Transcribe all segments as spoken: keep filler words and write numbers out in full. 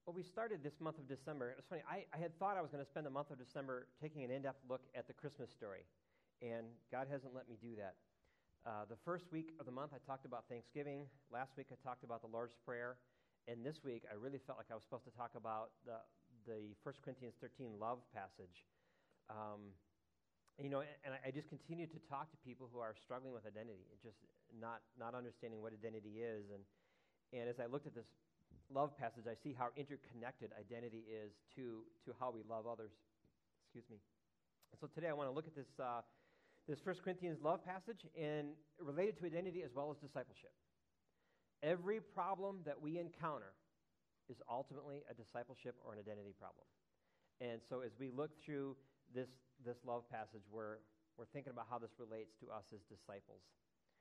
Well, we started this month of December. It was funny. I, I had thought I was going to spend the month of December taking an in-depth look at the Christmas story, and God hasn't let me do that. Uh, the first week of the month, I talked about Thanksgiving. Last week, I talked about the Lord's Prayer. And this week, I really felt like I was supposed to talk about the the First Corinthians thirteen love passage. Um, you know, and, and I just continue to talk to people who are struggling with identity, and just not not understanding what identity is. And and as I looked at this love passage, I see how interconnected identity is to to how we love others. Excuse me. And so today, I want to look at this uh, this First Corinthians love passage and relate it to identity as well as discipleship. Every problem that we encounter is ultimately a discipleship or an identity problem. And so as we look through this this love passage, we're, we're thinking about how this relates to us as disciples.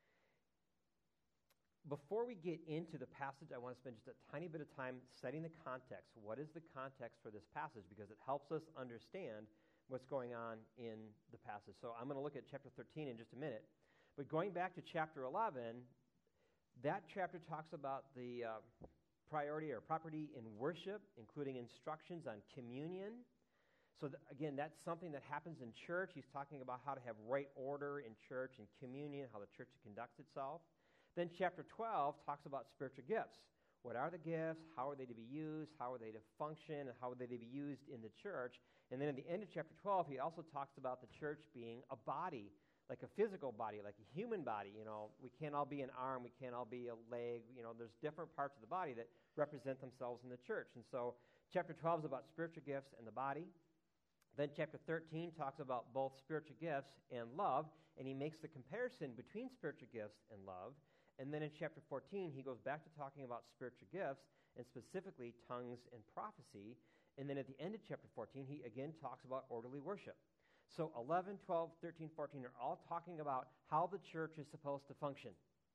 Before we get into the passage, I want to spend just a tiny bit of time setting the context. What is the context for this passage? Because it helps us understand what's going on in the passage. So I'm going to look at chapter thirteen in just a minute. But going back to chapter eleven, that chapter talks about the uh, priority or property in worship, including instructions on communion. So th- again, that's something that happens in church. He's talking about how to have right order in church and communion, how the church conducts itself. Then chapter twelve talks about spiritual gifts. What are the gifts? How are they to be used? How are they to function? And how are they to be used in the church? And then at the end of chapter twelve, he also talks about the church being a body, like a physical body, like a human body. You know, we can't all be an arm, we can't all be a leg. You know, there's different parts of the body that represent themselves in the church. And so chapter twelve is about spiritual gifts and the body. Then chapter thirteen talks about both spiritual gifts and love, and he makes the comparison between spiritual gifts and love. And then in chapter fourteen, he goes back to talking about spiritual gifts, and specifically tongues and prophecy. And then at the end of chapter fourteen, he again talks about orderly worship. So eleven, twelve, thirteen, fourteen are all talking about how the church is supposed to function.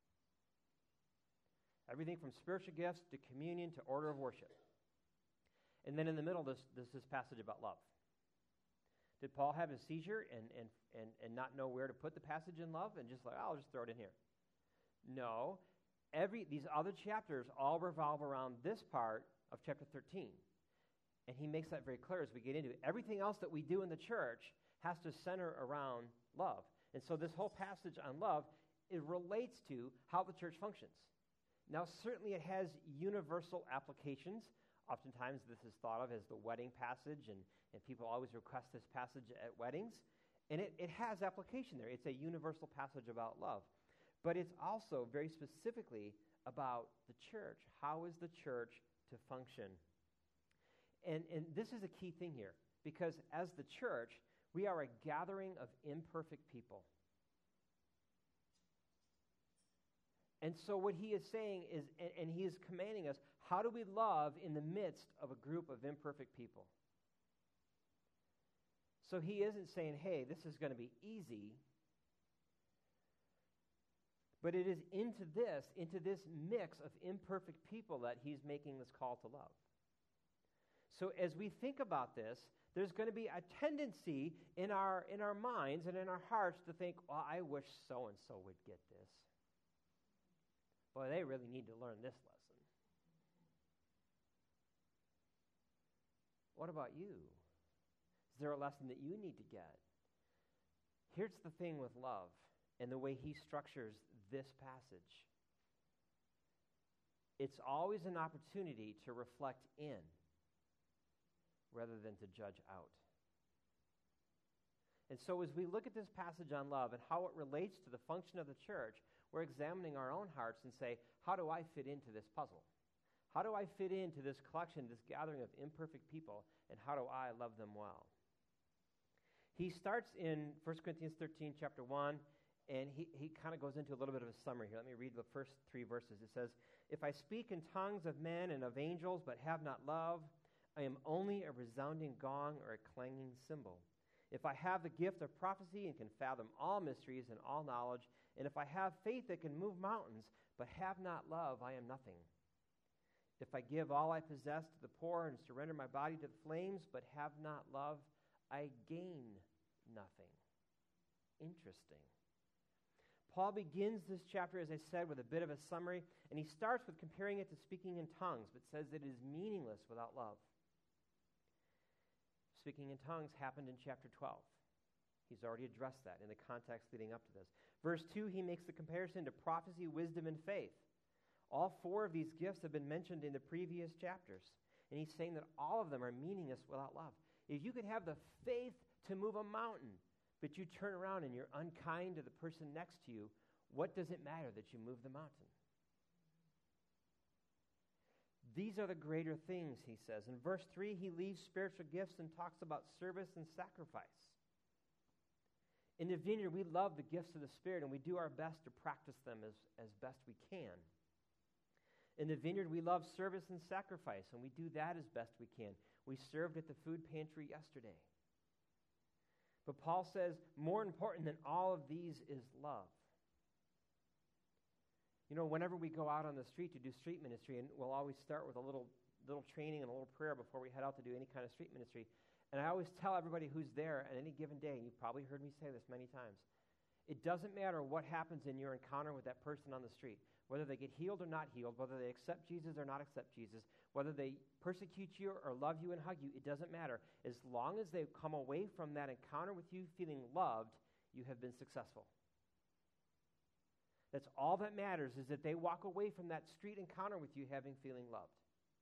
Everything from spiritual gifts to communion to order of worship. And then in the middle, this this, this passage about love. Did Paul have a seizure and, and, and, and not know where to put the passage in love and just like, oh, I'll just throw it in here? No. Every these other chapters all revolve around this part of chapter thirteen. And he makes that very clear as we get into it. Everything else that we do in the church has to center around love. And so this whole passage on love, it relates to how the church functions. Now, certainly it has universal applications. Oftentimes this is thought of as the wedding passage, and, and people always request this passage at weddings. And it, it has application there. It's a universal passage about love. But it's also very specifically about the church. How is the church to function? And, and this is a key thing here, because as the church, we are a gathering of imperfect people. And so what he is saying is, and, and he is commanding us, how do we love in the midst of a group of imperfect people? So he isn't saying, hey, this is going to be easy. But it is into this, into this mix of imperfect people that he's making this call to love. So as we think about this, there's going to be a tendency in our in our minds and in our hearts to think, well, I wish so-and-so would get this. Boy, they really need to learn this lesson. What about you? Is there a lesson that you need to get? Here's the thing with love and the way he structures this passage. It's always an opportunity to reflect in rather than to judge out. And so as we look at this passage on love and how it relates to the function of the church, we're examining our own hearts and say, how do I fit into this puzzle? How do I fit into this collection, this gathering of imperfect people, and how do I love them well? He starts in First Corinthians thirteen, chapter one, and he, he kind of goes into a little bit of a summary here. Let me read the first three verses. It says, if I speak in tongues of men and of angels but have not love, I am only a resounding gong or a clanging cymbal. If I have the gift of prophecy and can fathom all mysteries and all knowledge, and if I have faith that can move mountains, but have not love, I am nothing. If I give all I possess to the poor and surrender my body to the flames, but have not love, I gain nothing. Interesting. Paul begins this chapter, as I said, with a bit of a summary, and he starts with comparing it to speaking in tongues, but says that it is meaningless without love. Speaking in tongues happened in chapter twelve. He's already addressed that in the context leading up to this. Verse two, he makes the comparison to prophecy, wisdom, and faith. All four of these gifts have been mentioned in the previous chapters, and he's saying that all of them are meaningless without love. If you could have the faith to move a mountain, but you turn around and you're unkind to the person next to you, what does it matter that you move the mountain? These are the greater things, he says. In verse three, he leaves spiritual gifts and talks about service and sacrifice. In the vineyard, we love the gifts of the Spirit, and we do our best to practice them as, as best we can. In the vineyard, we love service and sacrifice, and we do that as best we can. We served at the food pantry yesterday. But Paul says, more important than all of these is love. You know, whenever we go out on the street to do street ministry, and we'll always start with a little little training and a little prayer before we head out to do any kind of street ministry. And I always tell everybody who's there at any given day, and you've probably heard me say this many times, it doesn't matter what happens in your encounter with that person on the street, whether they get healed or not healed, whether they accept Jesus or not accept Jesus, whether they persecute you or love you and hug you, it doesn't matter. As long as they come away from that encounter with you feeling loved, you have been successful. That's all that matters, is that they walk away from that street encounter with you having feeling loved.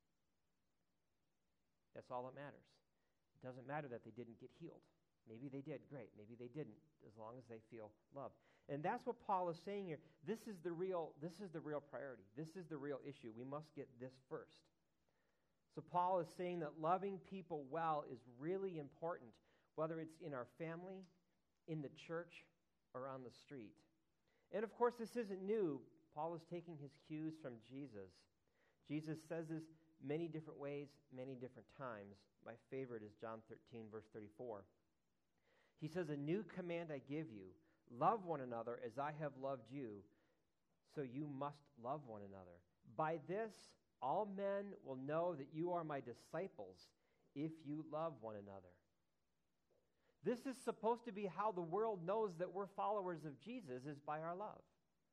That's all that matters. It doesn't matter that they didn't get healed. Maybe they did, great. Maybe they didn't, as long as they feel loved. And that's what Paul is saying here. This is the real, this is the real priority. This is the real issue. We must get this first. So Paul is saying that loving people well is really important, whether it's in our family, in the church, or on the street. And of course, this isn't new. Paul is taking his cues from Jesus. Jesus says this many different ways, many different times. My favorite is John thirteen, verse thirty-four. He says, a new command I give you, love one another as I have loved you, so you must love one another. By this, all men will know that you are my disciples if you love one another. This is supposed to be how the world knows that we're followers of Jesus, is by our love.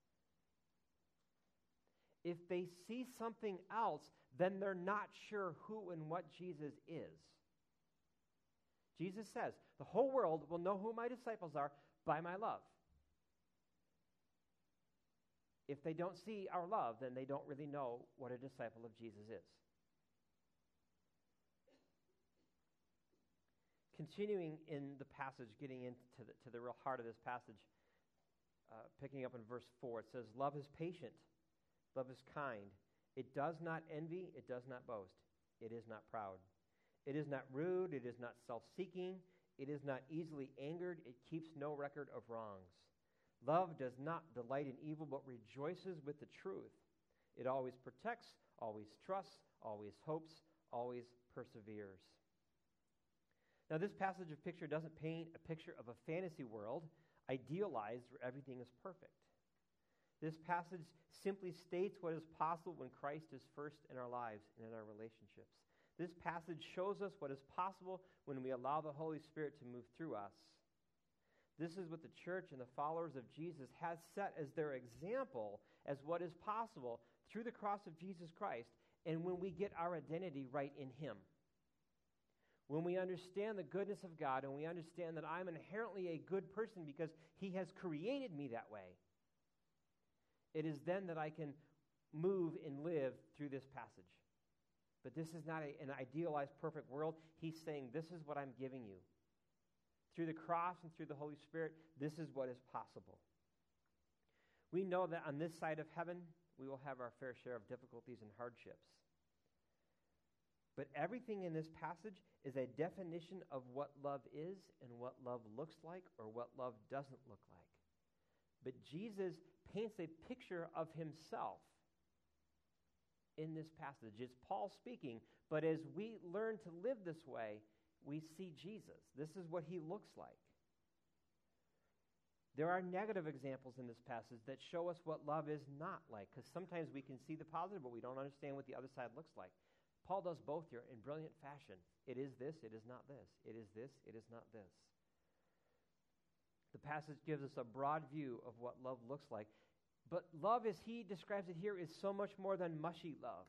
If they see something else, then they're not sure who and what Jesus is. Jesus says, the whole world will know who my disciples are by my love. If they don't see our love, then they don't really know what a disciple of Jesus is. Continuing in the passage, getting into the, to the real heart of this passage, uh, picking up in verse four, it says, love is patient, love is kind. It does not envy, it does not boast, it is not proud. It is not rude, it is not self-seeking, it is not easily angered, it keeps no record of wrongs. Love does not delight in evil, but rejoices with the truth. It always protects, always trusts, always hopes, always perseveres. Now, this passage of picture doesn't paint a picture of a fantasy world idealized where everything is perfect. This passage simply states what is possible when Christ is first in our lives and in our relationships. This passage shows us what is possible when we allow the Holy Spirit to move through us. This is what the church and the followers of Jesus has set as their example as what is possible through the cross of Jesus Christ, and when we get our identity right in Him. When we understand the goodness of God and we understand that I'm inherently a good person because He has created me that way, it is then that I can move and live through this passage. But this is not a, an idealized, perfect world. He's saying, this is what I'm giving you. Through the cross and through the Holy Spirit, this is what is possible. We know that on this side of heaven, we will have our fair share of difficulties and hardships. But everything in this passage is a definition of what love is and what love looks like or what love doesn't look like. But Jesus paints a picture of Himself in this passage. It's Paul speaking, but as we learn to live this way, we see Jesus. This is what He looks like. There are negative examples in this passage that show us what love is not like, because sometimes we can see the positive, but we don't understand what the other side looks like. Paul does both here in brilliant fashion. It is this, it is not this. It is this, it is not this. The passage gives us a broad view of what love looks like. But love, as he describes it here, is so much more than mushy love.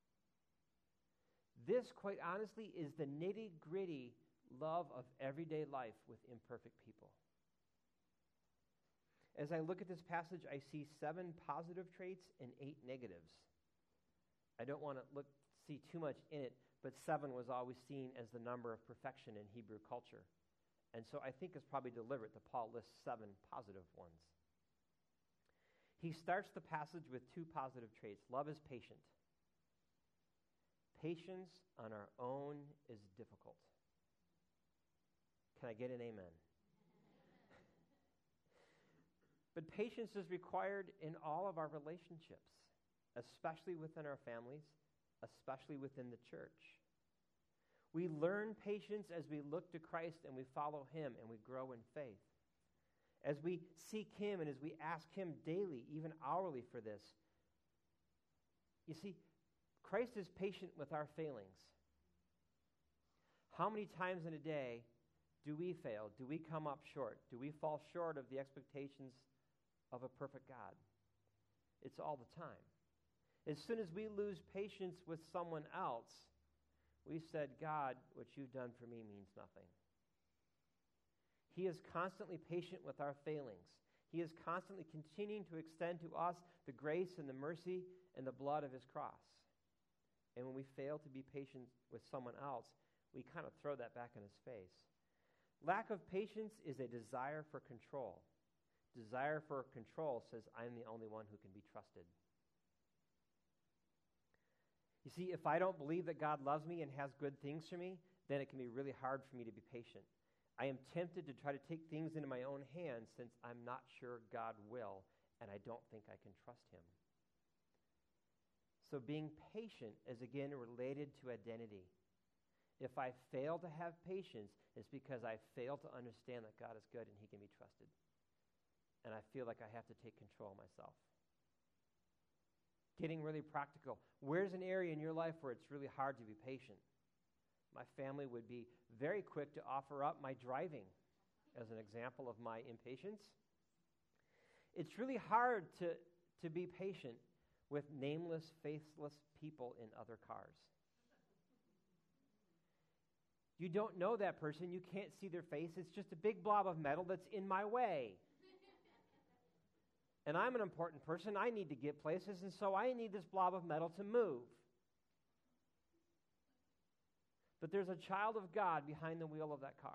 This, quite honestly, is the nitty-gritty love of everyday life with imperfect people. As I look at this passage, I see seven positive traits and eight negatives. I don't want to look see too much in it, but seven was always seen as the number of perfection in Hebrew culture. And so I think it's probably deliberate that Paul lists seven positive ones. He starts the passage with two positive traits. Love is patient. Patience on our own is difficult. Can I get an amen? But patience is required in all of our relationships, especially within our families, especially within the church. We learn patience as we look to Christ and we follow him and we grow in faith. As we seek him and as we ask him daily, even hourly for this. You see, Christ is patient with our failings. How many times in a day do we fail? Do we come up short? Do we fall short of the expectations of a perfect God? It's all the time. As soon as we lose patience with someone else, we said, God, what you've done for me means nothing. He is constantly patient with our failings. He is constantly continuing to extend to us the grace and the mercy and the blood of his cross. And when we fail to be patient with someone else, we kind of throw that back in his face. Lack of patience is a desire for control. Desire for control says, I'm the only one who can be trusted. You see, if I don't believe that God loves me and has good things for me, then it can be really hard for me to be patient. I am tempted to try to take things into my own hands since I'm not sure God will, and I don't think I can trust him. So being patient is again related to identity. If I fail to have patience, it's because I fail to understand that God is good and he can be trusted. And I feel like I have to take control myself. Getting really practical. Where's an area in your life where it's really hard to be patient? My family would be very quick to offer up my driving as an example of my impatience. It's really hard to, to be patient with nameless, faceless people in other cars. You don't know that person. You can't see their face. It's just a big blob of metal that's in my way. And I'm an important person. I need to get places, and so I need this blob of metal to move. But there's a child of God behind the wheel of that car.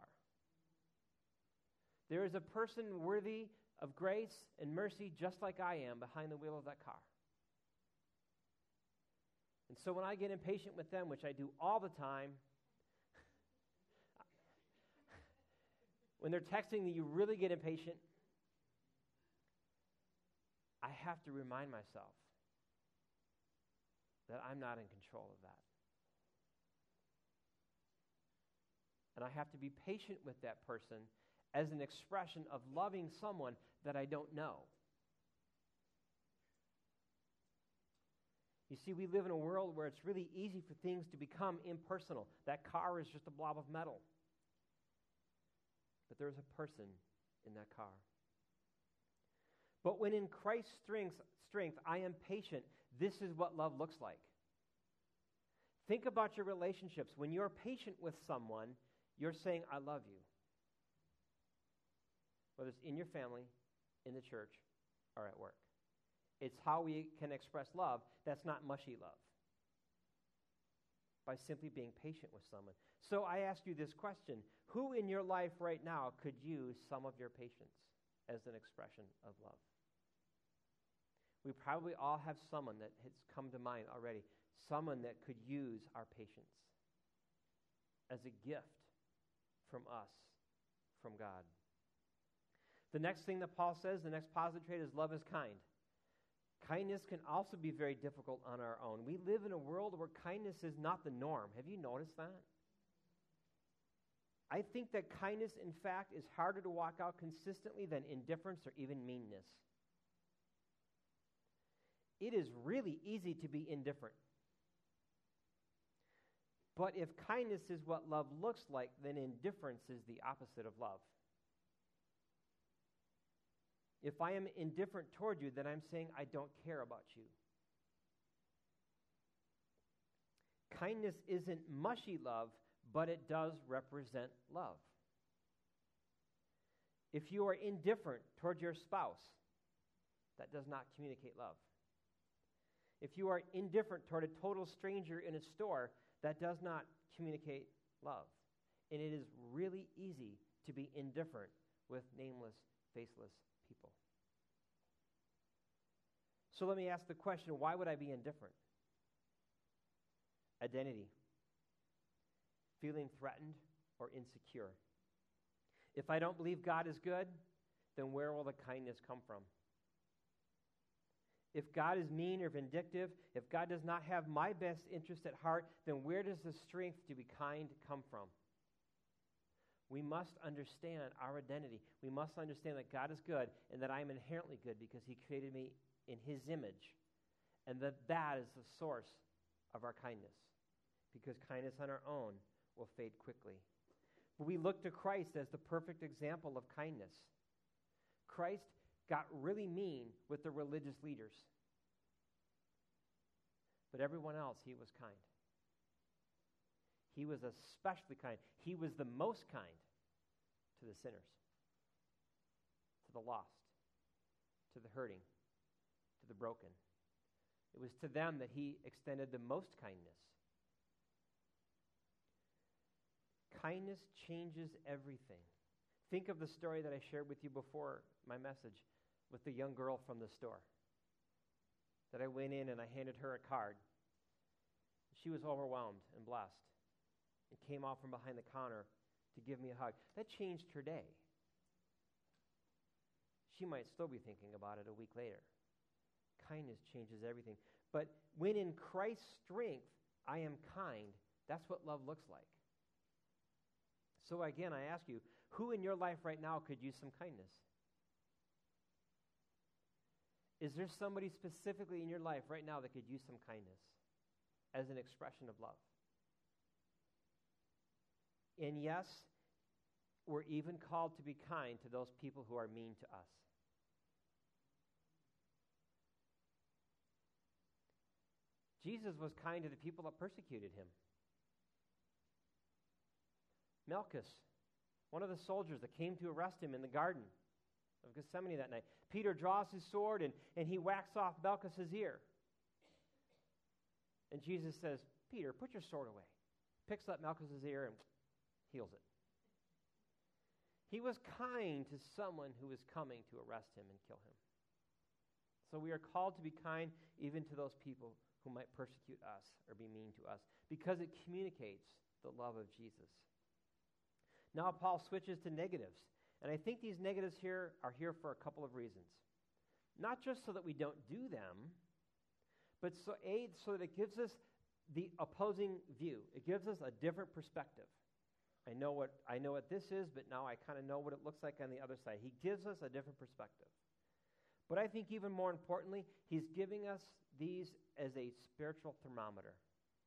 There is a person worthy of grace and mercy just like I am behind the wheel of that car. And so when I get impatient with them, which I do all the time, when they're texting me, you really get impatient. I have to remind myself that I'm not in control of that. And I have to be patient with that person as an expression of loving someone that I don't know. You see, we live in a world where it's really easy for things to become impersonal. That car is just a blob of metal. But there's a person in that car. But when in Christ's strength, strength, I am patient, this is what love looks like. Think about your relationships. When you're patient with someone, you're saying, I love you. Whether it's in your family, in the church, or at work. It's how we can express love. That's not mushy love. By simply being patient with someone. So I ask you this question. Who in your life right now could use some of your patience as an expression of love? We probably all have someone that has come to mind already. Someone that could use our patience as a gift from us, from God. The next thing that Paul says, the next positive trait is love is kind. Kindness can also be very difficult on our own. We live in a world where kindness is not the norm. Have you noticed that? I think that kindness, in fact, is harder to walk out consistently than indifference or even meanness. It is really easy to be indifferent. But if kindness is what love looks like, then indifference is the opposite of love. If I am indifferent toward you, then I'm saying I don't care about you. Kindness isn't mushy love, but it does represent love. If you are indifferent toward your spouse, that does not communicate love. If you are indifferent toward a total stranger in a store, that does not communicate love. And it is really easy to be indifferent with nameless, faceless people. So let me ask the question, why would I be indifferent? Identity. Feeling threatened or insecure. If I don't believe God is good, then where will the kindness come from? If God is mean or vindictive, if God does not have my best interest at heart, then where does the strength to be kind come from? We must understand our identity. We must understand that God is good and that I am inherently good because he created me in his image, and that that is the source of our kindness, because kindness on our own will fade quickly. But we look to Christ as the perfect example of kindness. Christ got really mean with the religious leaders, but everyone else he was kind. He was especially kind. He was the most kind to the sinners, to the lost, to the hurting, to the broken. It was to them that he extended the most kindness. Kindness changes everything. Think of the story that I shared with you before my message with the young girl from the store. That I went in and I handed her a card. She was overwhelmed and blessed and came out from behind the counter to give me a hug. That changed her day. She might still be thinking about it a week later. Kindness changes everything. But when in Christ's strength I am kind, that's what love looks like. So again, I ask you, who in your life right now could use some kindness? Is there somebody specifically in your life right now that could use some kindness as an expression of love? And yes, we're even called to be kind to those people who are mean to us. Jesus was kind to the people that persecuted him. Malchus, one of the soldiers that came to arrest him in the Garden of Gethsemane that night. Peter draws his sword and, and he whacks off Malchus's ear. And Jesus says, Peter, put your sword away. Picks up Malchus's ear and heals it. He was kind to someone who was coming to arrest him and kill him. So we are called to be kind even to those people who might persecute us or be mean to us, because it communicates the love of Jesus. Now Paul switches to negatives. And I think these negatives here are here for a couple of reasons. Not just so that we don't do them, but so, A, so that it gives us the opposing view. It gives us a different perspective. I know what I know what this is, but now I kind of know what it looks like on the other side. He gives us a different perspective. But I think even more importantly, he's giving us these as a spiritual thermometer.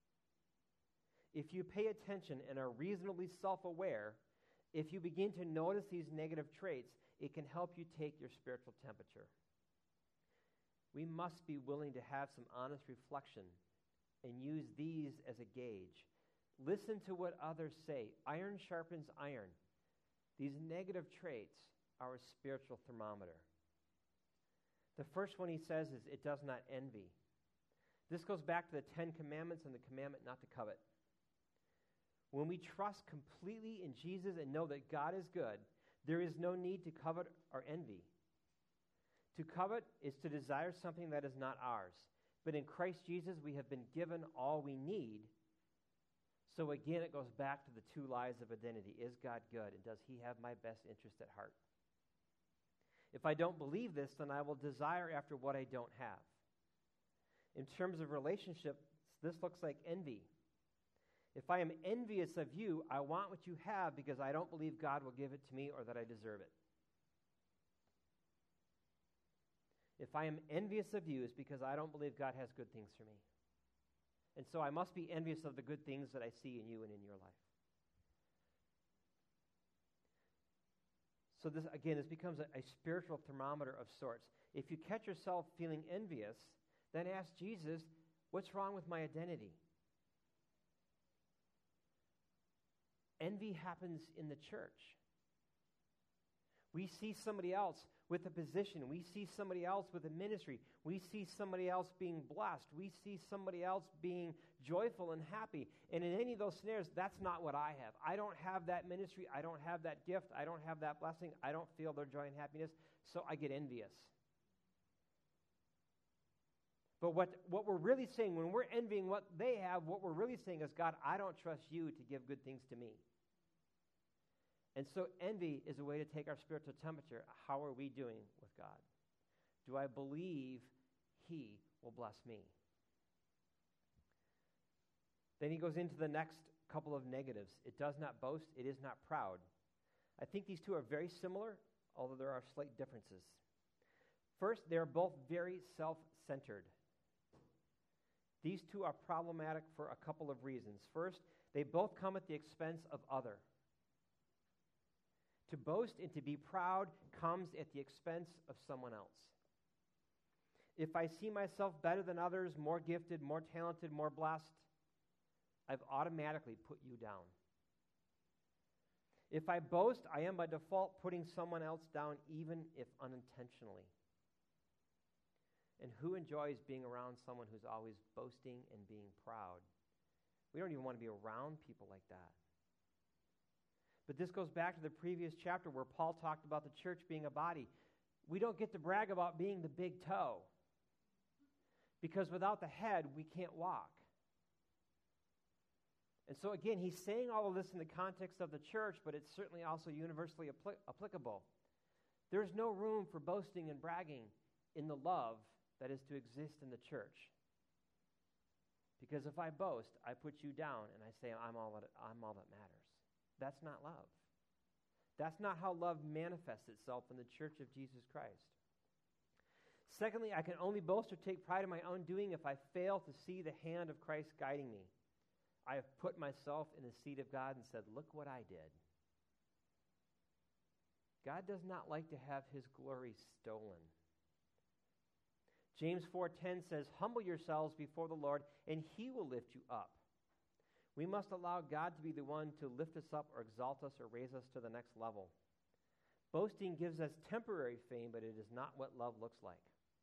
If you pay attention and are reasonably self-aware, if you begin to notice these negative traits, it can help you take your spiritual temperature. We must be willing to have some honest reflection and use these as a gauge. Listen to what others say. Iron sharpens iron. These negative traits are a spiritual thermometer. The first one he says is, it does not envy. This goes back to the Ten Commandments and the commandment not to covet. When we trust completely in Jesus and know that God is good, there is no need to covet or envy. To covet is to desire something that is not ours. But in Christ Jesus, we have been given all we need. So again, it goes back to the two lies of identity. Is God good? And does he have my best interest at heart? If I don't believe this, then I will desire after what I don't have. In terms of relationships, this looks like envy. If I am envious of you, I want what you have because I don't believe God will give it to me or that I deserve it. If I am envious of you, it's because I don't believe God has good things for me. And so I must be envious of the good things that I see in you and in your life. So this, again, this becomes a, a spiritual thermometer of sorts. If you catch yourself feeling envious, then ask Jesus, what's wrong with my identity? Envy happens in the church. We see somebody else with a position. We see somebody else with a ministry. We see somebody else being blessed. We see somebody else being joyful and happy. And in any of those scenarios, that's not what I have. I don't have that ministry. I don't have that gift. I don't have that blessing. I don't feel their joy and happiness, so I get envious. But what, what we're really saying, when we're envying what they have, what we're really saying is, God, I don't trust you to give good things to me. And so envy is a way to take our spiritual temperature. How are we doing with God? Do I believe he will bless me? Then he goes into the next couple of negatives. It does not boast. It is not proud. I think these two are very similar, although there are slight differences. First, they are both very self-centered. These two are problematic for a couple of reasons. First, they both come at the expense of other. To boast and to be proud comes at the expense of someone else. If I see myself better than others, more gifted, more talented, more blessed, I've automatically put you down. If I boast, I am by default putting someone else down, even if unintentionally. And who enjoys being around someone who's always boasting and being proud? We don't even want to be around people like that. But this goes back to the previous chapter where Paul talked about the church being a body. We don't get to brag about being the big toe, because without the head, we can't walk. And so again, he's saying all of this in the context of the church, but it's certainly also universally apl- applicable. There's no room for boasting and bragging in the love that is to exist in the church. Because if I boast, I put you down and I say I'm all that, I'm all that matters. That's not love. That's not how love manifests itself in the church of Jesus Christ. Secondly, I can only boast or take pride in my own doing if I fail to see the hand of Christ guiding me. I have put myself in the seat of God and said, look what I did. God does not like to have his glory stolen. James four ten says, humble yourselves before the Lord, and he will lift you up. We must allow God to be the one to lift us up or exalt us or raise us to the next level. Boasting gives us temporary fame, but it is not what love looks like.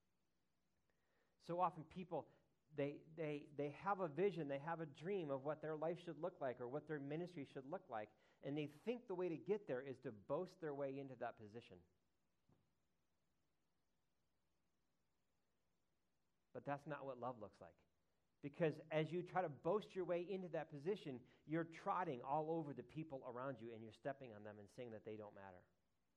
So often people, they, they, they have a vision, they have a dream of what their life should look like or what their ministry should look like, and they think the way to get there is to boast their way into that position. But that's not what love looks like. Because as you try to boast your way into that position, you're trotting all over the people around you and you're stepping on them and saying that they don't matter.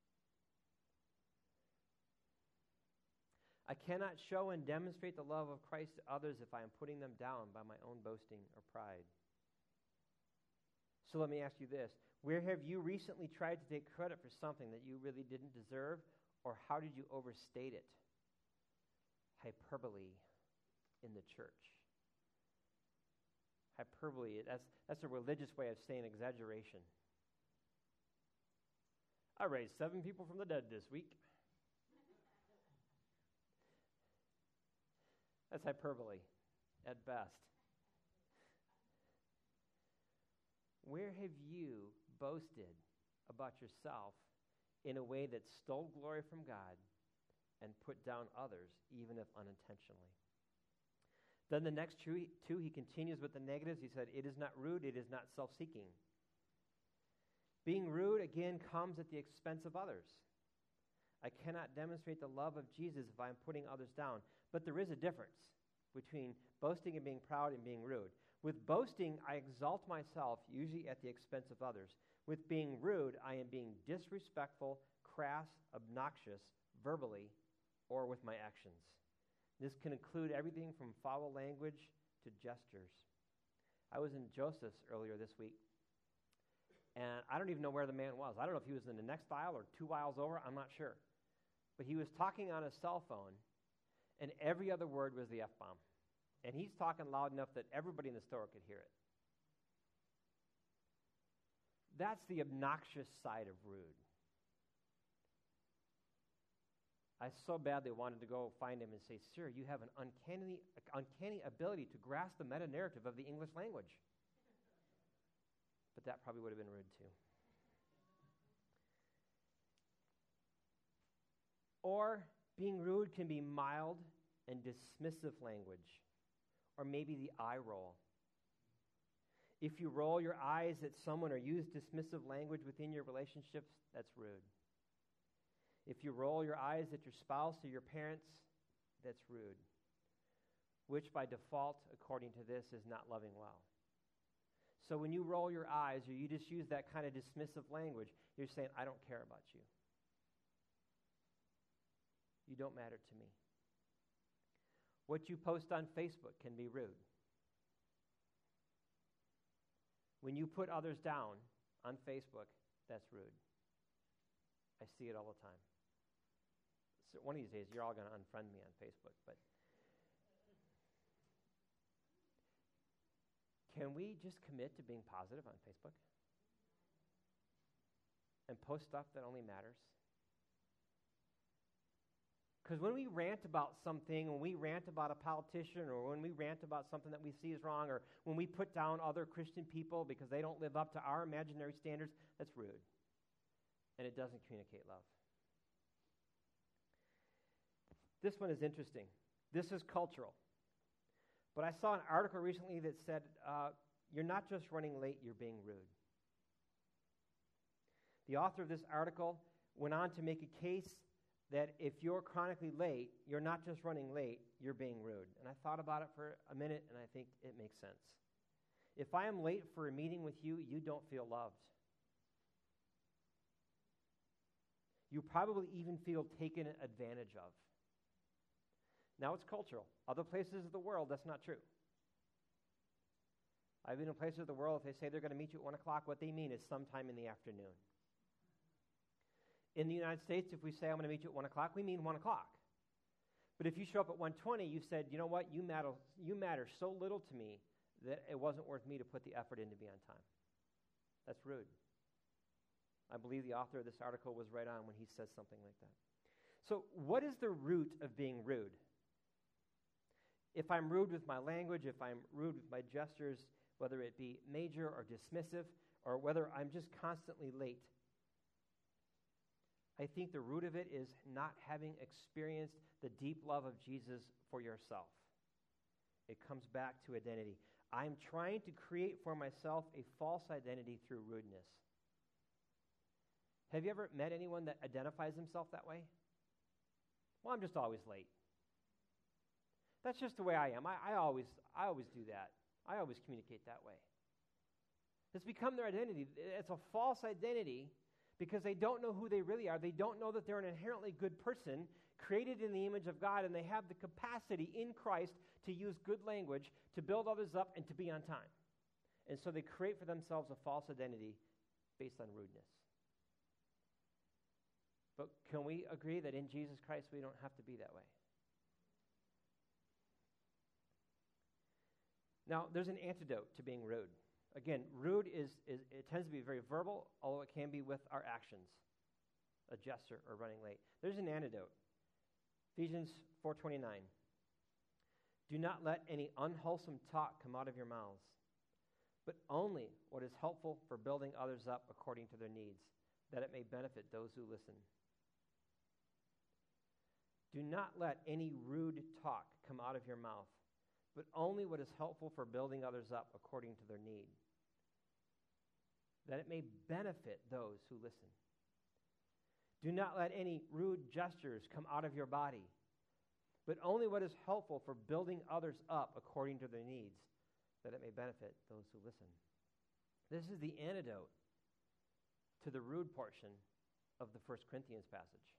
I cannot show and demonstrate the love of Christ to others if I am putting them down by my own boasting or pride. So let me ask you this. Where have you recently tried to take credit for something that you really didn't deserve, or how did you overstate it? Hyperbole in the church. Hyperbole, that's, that's a religious way of saying exaggeration. I raised seven people from the dead this week. That's hyperbole at best. Where have you boasted about yourself in a way that stole glory from God and put down others, even if unintentionally? Then the next two, two, he continues with the negatives. He said, it is not rude, it is not self-seeking. Being rude, again, comes at the expense of others. I cannot demonstrate the love of Jesus if I'm putting others down. But there is a difference between boasting and being proud and being rude. With boasting, I exalt myself, usually at the expense of others. With being rude, I am being disrespectful, crass, obnoxious, verbally, or with my actions. This can include everything from foul language to gestures. I was in Joseph's earlier this week, and I don't even know where the man was. I don't know if he was in the next aisle or two aisles over. I'm not sure. But he was talking on his cell phone, and every other word was the F-bomb. And he's talking loud enough that everybody in the store could hear it. That's the obnoxious side of rude. I so badly wanted to go find him and say, sir, you have an uncanny, uncanny ability to grasp the meta-narrative of the English language. But that probably would have been rude too. Or being rude can be mild and dismissive language, or maybe the eye roll. If you roll your eyes at someone or use dismissive language within your relationships, that's rude. If you roll your eyes at your spouse or your parents, that's rude, which by default, according to this, is not loving well. So when you roll your eyes or you just use that kind of dismissive language, you're saying, I don't care about you. You don't matter to me. What you post on Facebook can be rude. When you put others down on Facebook, that's rude. I see it all the time. So one of these days, you're all going to unfriend me on Facebook, but can we just commit to being positive on Facebook? And post stuff that only matters? Because when we rant about something, when we rant about a politician, or when we rant about something that we see is wrong, or when we put down other Christian people because they don't live up to our imaginary standards, that's rude. And it doesn't communicate love. This one is interesting. This is cultural. But I saw an article recently that said, uh, you're not just running late, you're being rude. The author of this article went on to make a case that if you're chronically late, you're not just running late, you're being rude. And I thought about it for a minute, and I think it makes sense. If I am late for a meeting with you, you don't feel loved. You probably even feel taken advantage of. Now it's cultural. Other places of the world, that's not true. I've been in places of the world, if they say they're going to meet you at one o'clock, what they mean is sometime in the afternoon. In the United States, if we say, I'm going to meet you at one o'clock, we mean one o'clock. But if you show up at one twenty, you said, you know what, you matter, you matter so little to me that it wasn't worth me to put the effort in to be on time. That's rude. I believe the author of this article was right on when he says something like that. So what is the root of being rude? If I'm rude with my language, if I'm rude with my gestures, whether it be major or dismissive, or whether I'm just constantly late, I think the root of it is not having experienced the deep love of Jesus for yourself. It comes back to identity. I'm trying to create for myself a false identity through rudeness. Have you ever met anyone that identifies himself that way? Well, I'm just always late. That's just the way I am. I, I always I always do that. I always communicate that way. It's become their identity. It's a false identity because they don't know who they really are. They don't know that they're an inherently good person, created in the image of God, and they have the capacity in Christ to use good language, to build others up, and to be on time. And so they create for themselves a false identity based on rudeness. But can we agree that in Jesus Christ we don't have to be that way? Now, there's an antidote to being rude. Again, rude is, is it tends to be very verbal, although it can be with our actions, a gesture or running late. There's an antidote. Ephesians four twenty-nine. Do not let any unwholesome talk come out of your mouths, but only what is helpful for building others up according to their needs, that it may benefit those who listen. Do not let any rude talk come out of your mouth, but only what is helpful for building others up according to their need, that it may benefit those who listen. Do not let any rude gestures come out of your body, but only what is helpful for building others up according to their needs, that it may benefit those who listen. This is the antidote to the rude portion of the First Corinthians passage.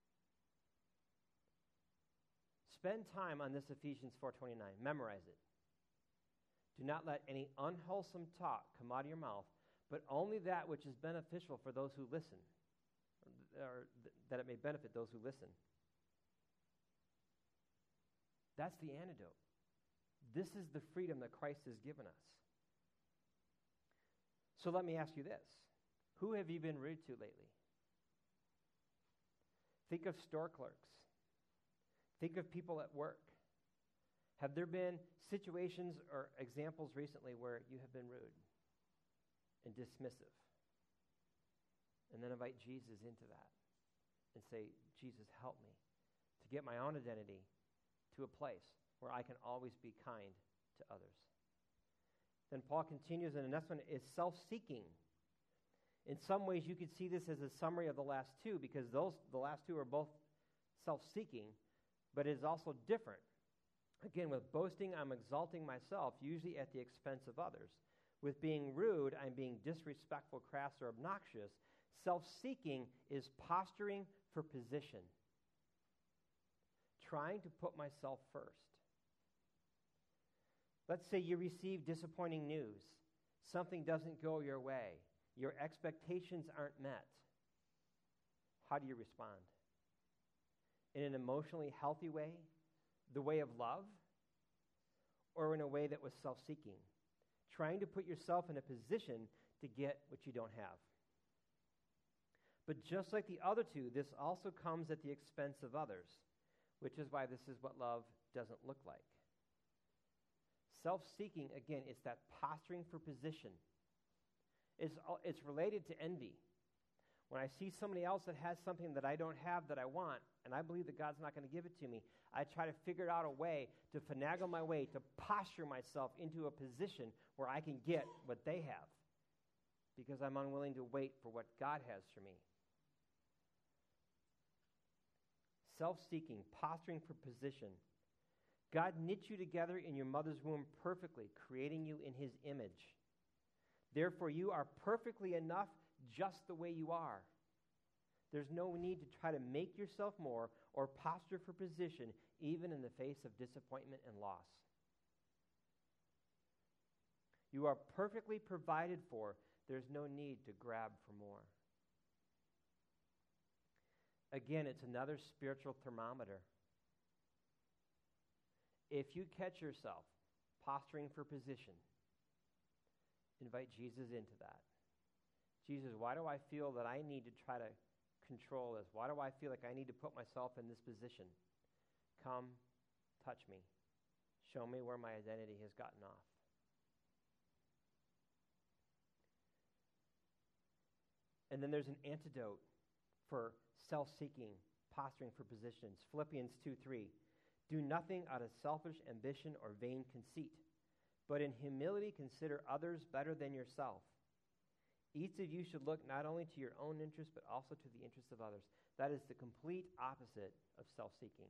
Spend time on this Ephesians four twenty-nine. Memorize it. Do not let any unwholesome talk come out of your mouth, but only that which is beneficial for those who listen, or, or th- that it may benefit those who listen. That's the antidote. This is the freedom that Christ has given us. So let me ask you this. Who have you been rude to lately? Think of store clerks. Think of people at work. Have there been situations or examples recently where you have been rude and dismissive? And then invite Jesus into that and say, Jesus, help me to get my own identity to a place where I can always be kind to others. Then Paul continues, and the next one is self-seeking. In some ways, you could see this as a summary of the last two, because those the last two are both self-seeking, but it is also different. Again, with boasting, I'm exalting myself, usually at the expense of others. With being rude, I'm being disrespectful, crass, or obnoxious. Self-seeking is posturing for position, trying to put myself first. Let's say you receive disappointing news. Something doesn't go your way. Your expectations aren't met. How do you respond? In an emotionally healthy way, the way of love, or in a way that was self-seeking, trying to put yourself in a position to get what you don't have? But just like the other two, this also comes at the expense of others, which is why this is what love doesn't look like. Self-seeking, again, it's that posturing for position. It's, it's related to envy. When I see somebody else that has something that I don't have that I want, and I believe that God's not going to give it to me, I try to figure out a way to finagle my way, to posture myself into a position where I can get what they have, because I'm unwilling to wait for what God has for me. Self-seeking, posturing for position. God knit you together in your mother's womb perfectly, creating you in his image. Therefore, you are perfectly enough just the way you are. There's no need to try to make yourself more or posture for position, even in the face of disappointment and loss. You are perfectly provided for. There's no need to grab for more. Again, it's another spiritual thermometer. If you catch yourself posturing for position, invite Jesus into that. Jesus, why do I feel that I need to try to control this? Why do I feel like I need to put myself in this position? Come, touch me. Show me where my identity has gotten off. And then there's an antidote for self-seeking, posturing for positions. Philippians two three. Do nothing out of selfish ambition or vain conceit, but in humility consider others better than yourself. Each of you should look not only to your own interest, but also to the interests of others. That is the complete opposite of self-seeking.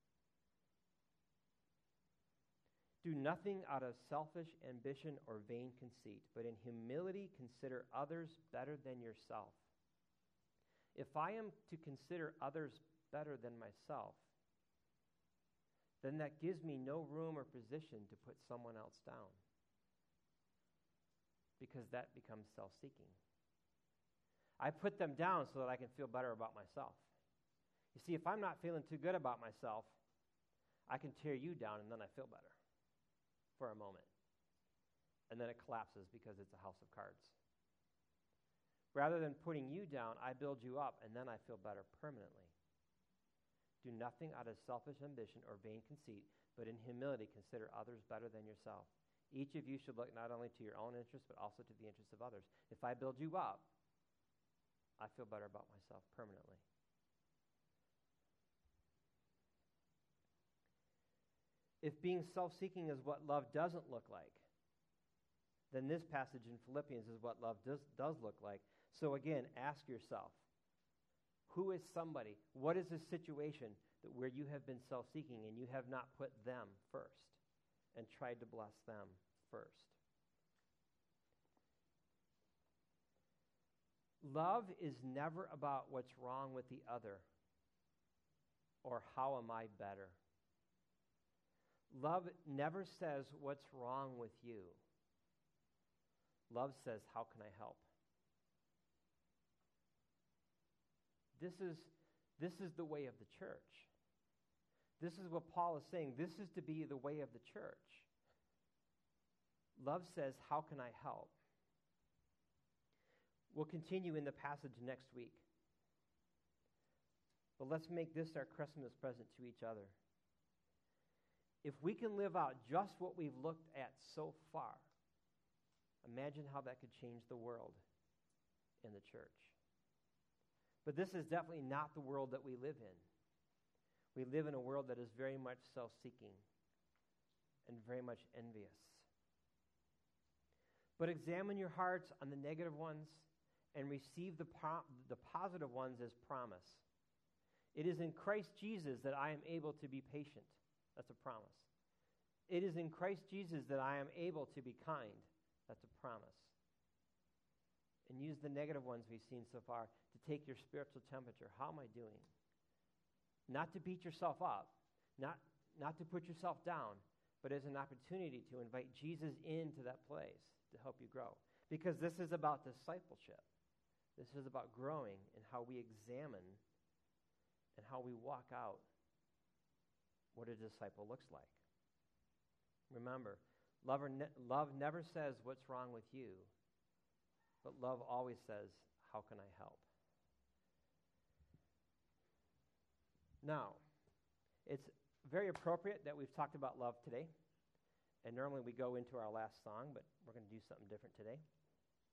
Do nothing out of selfish ambition or vain conceit, but in humility consider others better than yourself. If I am to consider others better than myself, then that gives me no room or position to put someone else down, because that becomes self-seeking. I put them down so that I can feel better about myself. You see, if I'm not feeling too good about myself, I can tear you down and then I feel better for a moment. And then it collapses because it's a house of cards. Rather than putting you down, I build you up and then I feel better permanently. Do nothing out of selfish ambition or vain conceit, but in humility consider others better than yourself. Each of you should look not only to your own interests, but also to the interests of others. If I build you up, I feel better about myself permanently. If being self-seeking is what love doesn't look like, then this passage in Philippians is what love does, does look like. So again, ask yourself, who is somebody? What is a situation that where you have been self-seeking and you have not put them first and tried to bless them first? Love is never about what's wrong with the other or how am I better. Love never says what's wrong with you. Love says, how can I help? This is, this is the way of the church. This is what Paul is saying. This is to be the way of the church. Love says, how can I help? We'll continue in the passage next week. But let's make this our Christmas present to each other. If we can live out just what we've looked at so far, imagine how that could change the world in the church. But this is definitely not the world that we live in. We live in a world that is very much self-seeking and very much envious. But examine your hearts on the negative ones and receive the, po- the positive ones as promise. It is in Christ Jesus that I am able to be patient. That's a promise. It is in Christ Jesus that I am able to be kind. That's a promise. And use the negative ones we've seen so far to take your spiritual temperature. How am I doing? Not to beat yourself up, not, not to put yourself down, but as an opportunity to invite Jesus into that place to help you grow. Because this is about discipleship. This is about growing in how we examine and how we walk out what a disciple looks like. Remember, love, or ne- love never says what's wrong with you, but love always says, how can I help? Now, it's very appropriate that we've talked about love today. And normally we go into our last song, but we're going to do something different today.